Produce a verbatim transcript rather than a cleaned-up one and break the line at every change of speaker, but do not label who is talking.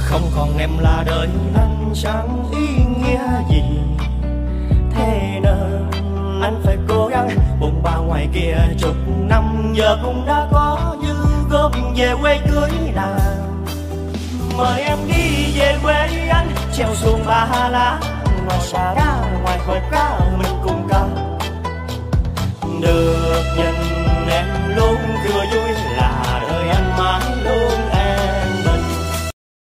Không còn em là đời anh chẳng ý nghĩa gì. Thế nên anh phải cố gắng bụng ba ngoài kia chục năm, giờ cũng đã có dư góp về quê cưới nàng. Mời em đi về quê anh, treo xuồng ba lá ngoài xà đá ngoài khối cá mình